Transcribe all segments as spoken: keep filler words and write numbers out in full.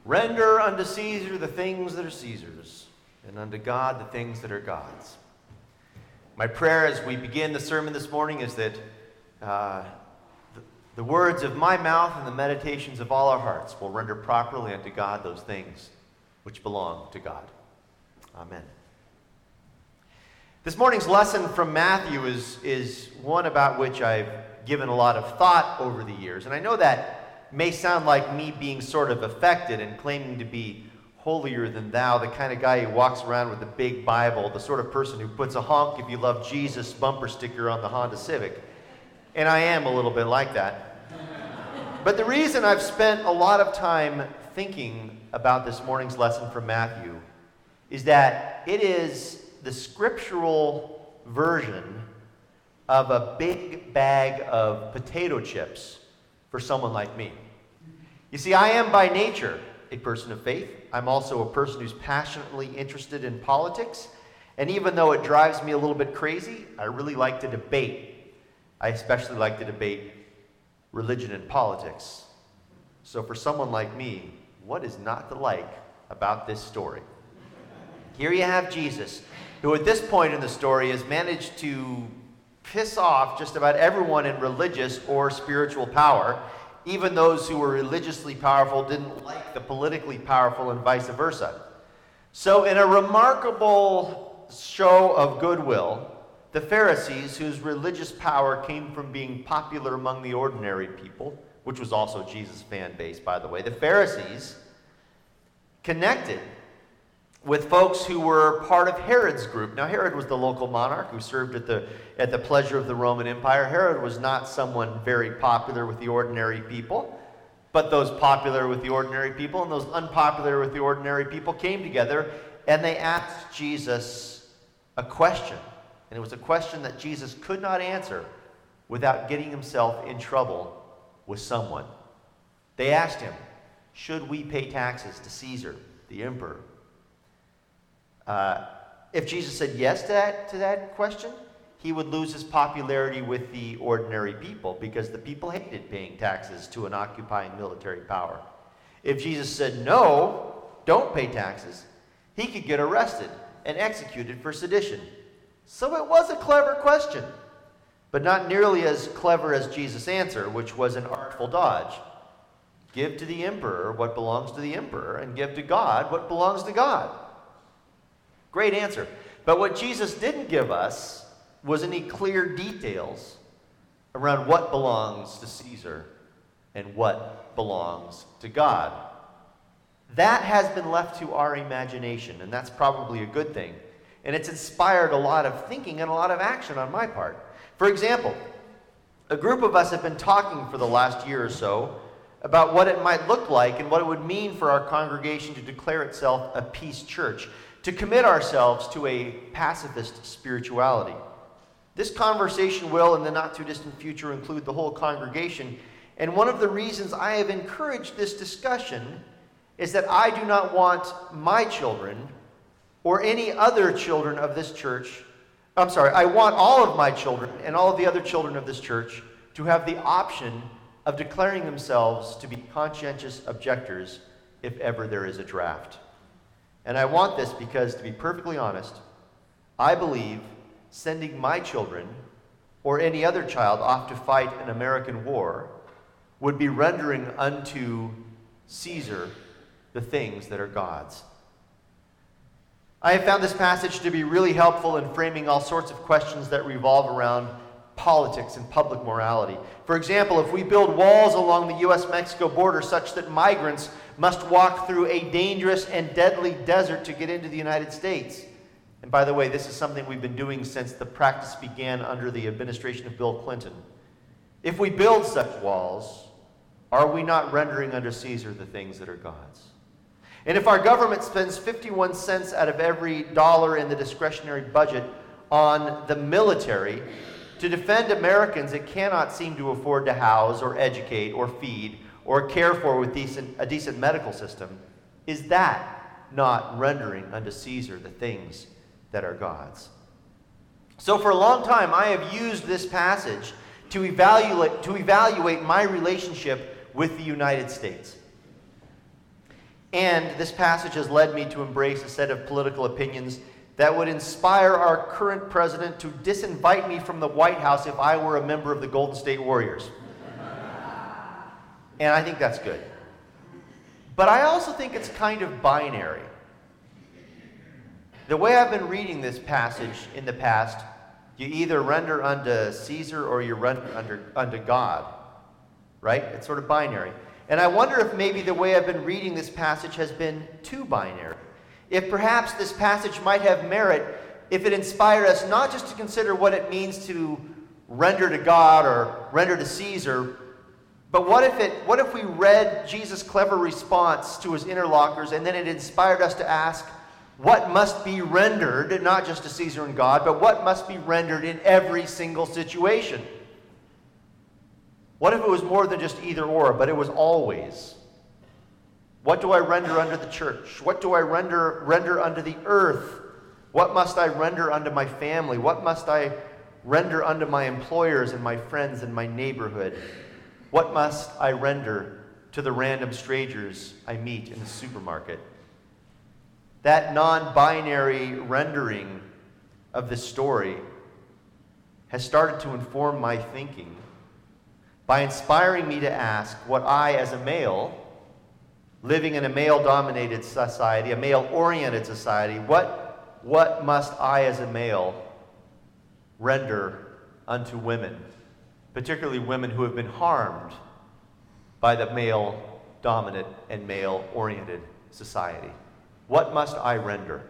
Render unto Caesar the things that are Caesar's, and unto God the things that are God's. My prayer as we begin the sermon this morning is that uh, the, the words of my mouth and the meditations of all our hearts will render properly unto God those things which belong to God. Amen. This morning's lesson from Matthew is, is one about which I've given a lot of thought over the years. And I know that may sound like me being sort of affected and claiming to be holier than thou, the kind of guy who walks around with a big Bible, the sort of person who puts a honk if you love Jesus bumper sticker on the Honda Civic. And I am a little bit like that. But the reason I've spent a lot of time thinking about this morning's lesson from Matthew is that it is the scriptural version of a big bag of potato chips for someone like me. You see, I am by nature a person of faith. I'm also a person who's passionately interested in politics. And even though it drives me a little bit crazy, I really like to debate. I especially like to debate religion and politics. So for someone like me, what is not to like about this story? Here you have Jesus, who at this point in the story has managed to piss off just about everyone in religious or spiritual power. Even those who were religiously powerful didn't like the politically powerful and vice versa. So in a remarkable show of goodwill, the Pharisees, whose religious power came from being popular among the ordinary people, which was also Jesus' fan base, by the way, the Pharisees connected with folks who were part of Herod's group. Now, Herod was the local monarch who served at the, at the pleasure of the Roman Empire. Herod was not someone very popular with the ordinary people, but those popular with the ordinary people and those unpopular with the ordinary people came together, and they asked Jesus a question. And it was a question that Jesus could not answer without getting himself in trouble with someone. They asked him, should we pay taxes to Caesar, the emperor? Uh, if Jesus said yes to that, to that question, he would lose his popularity with the ordinary people because the people hated paying taxes to an occupying military power. If Jesus said no, don't pay taxes, he could get arrested and executed for sedition. So it was a clever question, but not nearly as clever as Jesus' answer, which was an artful dodge. Give to the emperor what belongs to the emperor, and give to God what belongs to God. Great answer. But what Jesus didn't give us was any clear details around what belongs to Caesar and what belongs to God. That has been left to our imagination, and that's probably a good thing. And it's inspired a lot of thinking and a lot of action on my part. For example, a group of us have been talking for the last year or so about what it might look like and what it would mean for our congregation to declare itself a peace church, to commit ourselves to a pacifist spirituality. This conversation will, in the not-too-distant future, include the whole congregation, and one of the reasons I have encouraged this discussion is that I do not want my children or any other children of this church, I'm sorry, I want all of my children and all of the other children of this church to have the option of declaring themselves to be conscientious objectors if ever there is a draft. And I want this because, to be perfectly honest, I believe sending my children or any other child off to fight an American war would be rendering unto Caesar the things that are God's. I have found this passage to be really helpful in framing all sorts of questions that revolve around politics and public morality. For example, if we build walls along the U S Mexico border such that migrants must walk through a dangerous and deadly desert to get into the United States. And by the way, this is something we've been doing since the practice began under the administration of Bill Clinton. If we build such walls, are we not rendering unto Caesar the things that are God's? And if our government spends fifty-one cents out of every dollar in the discretionary budget on the military to defend Americans it cannot seem to afford to house or educate or feed or care for with decent, a decent medical system, is that not rendering unto Caesar the things that are God's? So for a long time, I have used this passage to evaluate, to evaluate my relationship with the United States. And this passage has led me to embrace a set of political opinions that would inspire our current president to disinvite me from the White House if I were a member of the Golden State Warriors. And I think that's good. But I also think it's kind of binary. The way I've been reading this passage in the past, you either render unto Caesar or you render unto, unto God, right? It's sort of binary. And I wonder if maybe the way I've been reading this passage has been too binary. If perhaps this passage might have merit if it inspired us not just to consider what it means to render to God or render to Caesar, but what if it what if we read Jesus' clever response to his interlocutors and then it inspired us to ask, what must be rendered, not just to Caesar and God, but what must be rendered in every single situation? What if it was more than just either or, but it was always? What do I render unto the church? What do I render render unto the earth? What must I render unto my family? What must I render unto my employers and my friends and my neighborhood? What must I render to the random strangers I meet in the supermarket? That non-binary rendering of this story has started to inform my thinking by inspiring me to ask what I, as a male, living in a male-dominated society, a male-oriented society, what, what must I, as a male, render unto women, particularly women who have been harmed by the male-dominant and male-oriented society? What must I render?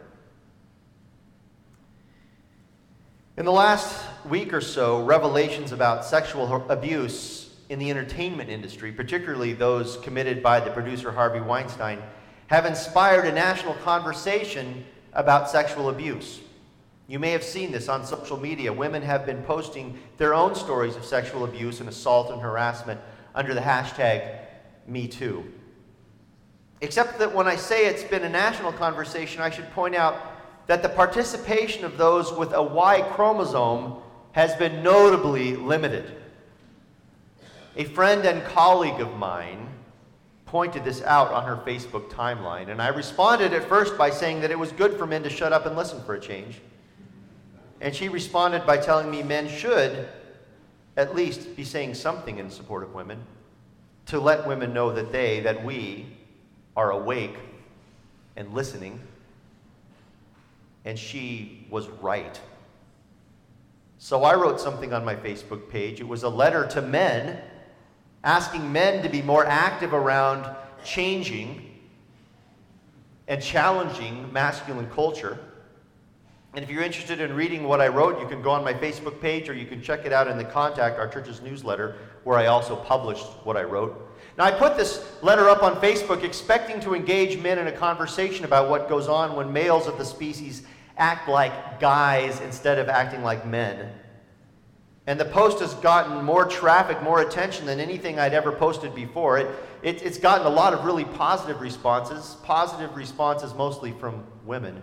In the last week or so, revelations about sexual abuse in the entertainment industry, particularly those committed by the producer Harvey Weinstein, have inspired a national conversation about sexual abuse. You may have seen this on social media. Women have been posting their own stories of sexual abuse and assault and harassment under the hashtag MeToo. Except that when I say it's been a national conversation, I should point out that the participation of those with a Y chromosome has been notably limited. A friend and colleague of mine pointed this out on her Facebook timeline, and I responded at first by saying that it was good for men to shut up and listen for a change. And she responded by telling me men should at least be saying something in support of women, to let women know that they, that we, are awake and listening. And she was right. So I wrote something on my Facebook page. It was a letter to men, asking men to be more active around changing and challenging masculine culture. And if you're interested in reading what I wrote, you can go on my Facebook page or you can check it out in the Contact, our church's newsletter, where I also published what I wrote. Now, I put this letter up on Facebook expecting to engage men in a conversation about what goes on when males of the species act like guys instead of acting like men. And the post has gotten more traffic, more attention than anything I'd ever posted before. It, it, it's gotten a lot of really positive responses, positive responses mostly from women.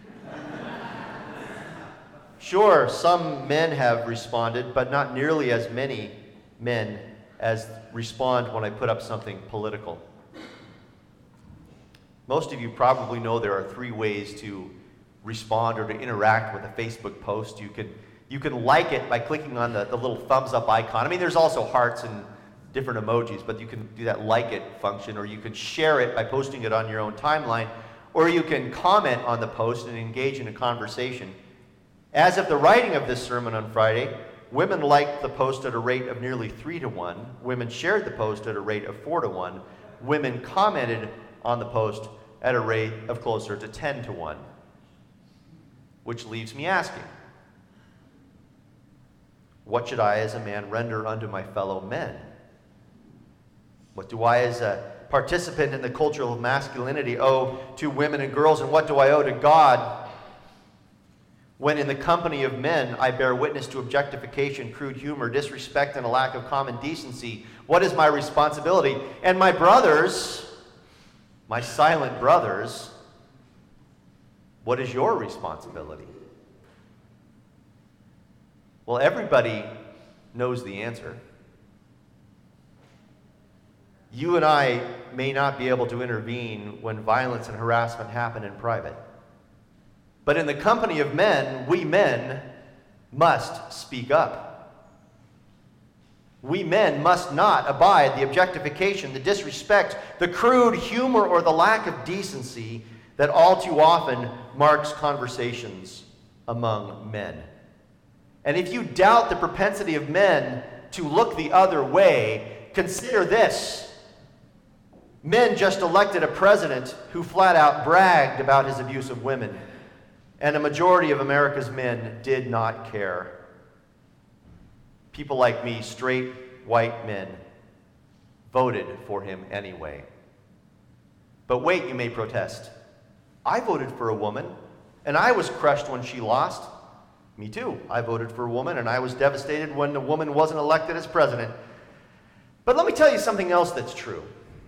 Sure, some men have responded, but not nearly as many men as respond when I put up something political. Most of you probably know there are three ways to respond or to interact with a Facebook post. You can you can like it by clicking on the, the little thumbs up icon. I mean, there's also hearts and different emojis, but you can do that like it function, or you can share it by posting it on your own timeline, or you can comment on the post and engage in a conversation. As of the writing of this sermon on Friday, women liked the post at a rate of nearly three to one. Women shared the post at a rate of four to one. Women commented on the post at a rate of closer to ten to one. Which leaves me asking, what should I as a man render unto my fellow men? What do I as a participant in the culture of masculinity owe to women and girls, and what do I owe to God when in the company of men I bear witness to objectification, crude humor, disrespect, and a lack of common decency? What is my responsibility? And my brothers, my silent brothers, what is your responsibility? Well, everybody knows the answer. You and I may not be able to intervene when violence and harassment happen in private. But in the company of men, we men must speak up. We men must not abide the objectification, the disrespect, the crude humor, or the lack of decency that all too often marks conversations among men. And if you doubt the propensity of men to look the other way, consider this. Men just elected a president who flat out bragged about his abuse of women, and a majority of America's men did not care. People like me, straight white men, voted for him anyway. But wait, you may protest. I voted for a woman, and I was crushed when she lost. Me too. I voted for a woman, and I was devastated when the woman wasn't elected as president. But let me tell you something else that's true.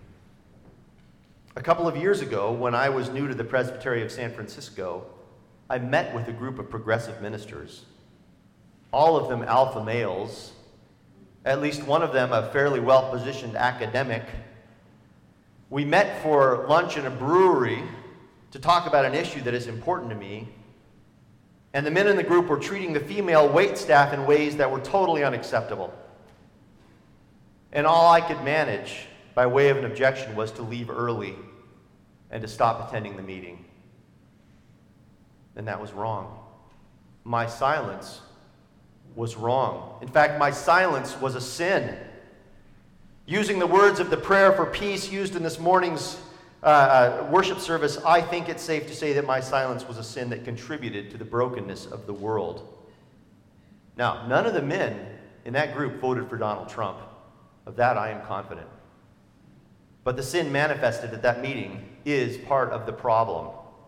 A couple of years ago, when I was new to the Presbytery of San Francisco, I met with a group of progressive ministers, all of them alpha males, at least one of them a fairly well-positioned academic. We met for lunch in a brewery to talk about an issue that is important to me, and the men in the group were treating the female wait staff in ways that were totally unacceptable. And all I could manage by way of an objection was to leave early and to stop attending the meeting. And that was wrong. My silence was wrong. In fact, my silence was a sin. Using the words of the prayer for peace used in this morning's uh, uh, worship service, I think it's safe to say that my silence was a sin that contributed to the brokenness of the world. Now, none of the men in that group voted for Donald Trump. Of that I am confident. But the sin manifested at that meeting is part of the problem.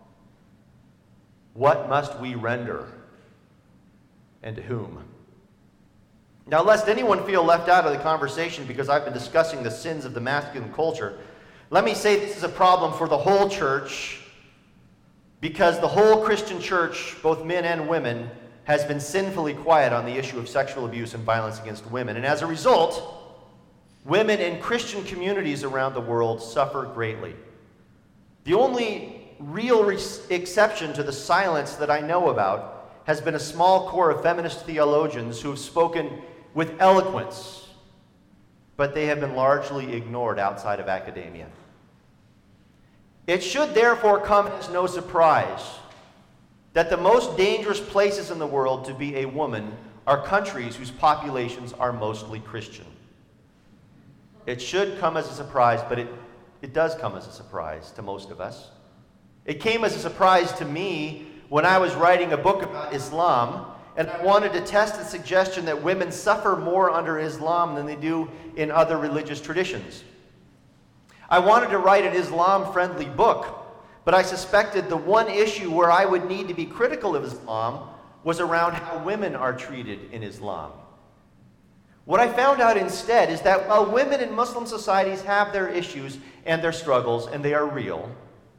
What must we render? And to whom? Now, lest anyone feel left out of the conversation because I've been discussing the sins of the masculine culture, let me say this is a problem for the whole church, because the whole Christian church, both men and women, has been sinfully quiet on the issue of sexual abuse and violence against women. And as a result, women in Christian communities around the world suffer greatly. The only real re- exception to the silence that I know about has been a small core of feminist theologians who have spoken with eloquence, but they have been largely ignored outside of academia. It should therefore come as no surprise that the most dangerous places in the world to be a woman are countries whose populations are mostly Christian. It should come as a surprise, but it, it does come as a surprise to most of us. It came as a surprise to me when I was writing a book about Islam, and I wanted to test the suggestion that women suffer more under Islam than they do in other religious traditions. I wanted to write an Islam-friendly book, but I suspected the one issue where I would need to be critical of Islam was around how women are treated in Islam. What I found out instead is that while women in Muslim societies have their issues and their struggles, and they are real,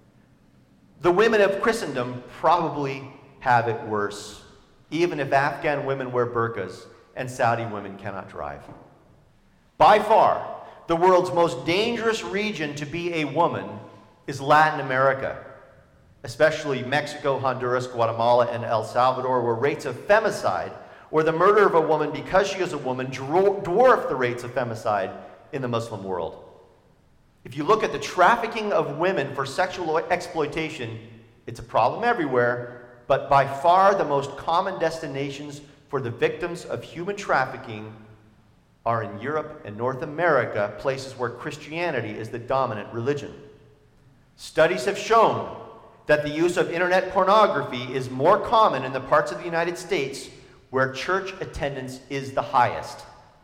the women of Christendom probably have it worse, even if Afghan women wear burqas and Saudi women cannot drive. By far, the world's most dangerous region to be a woman is Latin America, especially Mexico, Honduras, Guatemala, and El Salvador, where rates of femicide, or the murder of a woman because she is a woman, dwarf the rates of femicide in the Muslim world. If you look at the trafficking of women for sexual exploitation, it's a problem everywhere, but by far the most common destinations for the victims of human trafficking are in Europe and North America, places where Christianity is the dominant religion. Studies have shown that the use of internet pornography is more common in the parts of the United States where church attendance is the highest.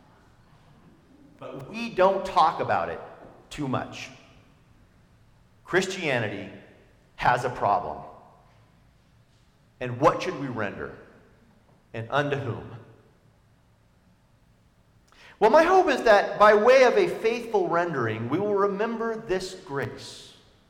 But we don't talk about it too much. Christianity has a problem. And what should we render? And unto whom? Well, my hope is that by way of a faithful rendering, we will remember this grace.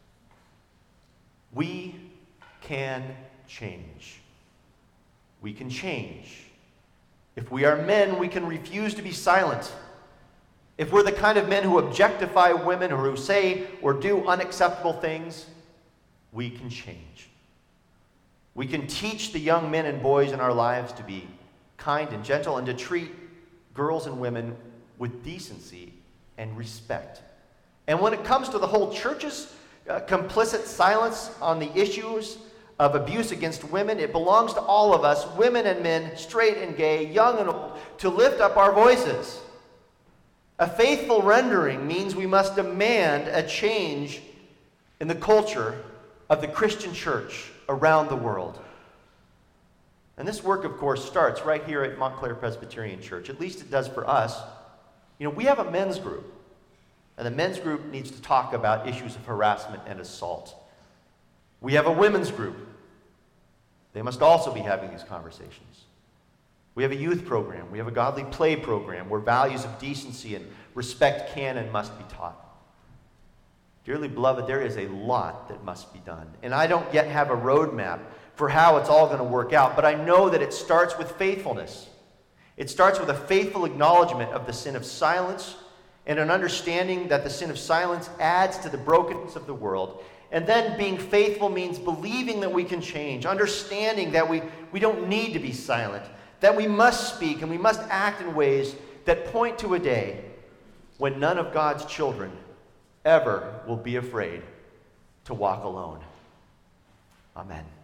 We can change. We can change. If we are men, we can refuse to be silent. if we're the kind of men who objectify women or who say or do unacceptable things, we can change. We can teach the young men and boys in our lives to be kind and gentle and to treat girls and women with decency and respect. And when it comes to the whole church's uh, complicit silence on the issues of abuse against women, it belongs to all of us, women and men, straight and gay, young and old, to lift up our voices. A faithful rendering means we must demand a change in the culture of the Christian church around the world. And this work, of course, starts right here at Montclair Presbyterian Church. At least it does for us. You know, we have a men's group, and the men's group needs to talk about issues of harassment and assault. We have a women's group. They must also be having these conversations. We have a youth program. We have a godly play program where values of decency and respect can and must be taught. Dearly beloved, there is a lot that must be done. And I don't yet have a roadmap for how it's all going to work out, but I know that it starts with faithfulness. It starts with a faithful acknowledgement of the sin of silence and an understanding that the sin of silence adds to the brokenness of the world. And then being faithful means believing that we can change, understanding that we, we don't need to be silent, that we must speak and we must act in ways that point to a day when none of God's children ever will be afraid to walk alone. Amen.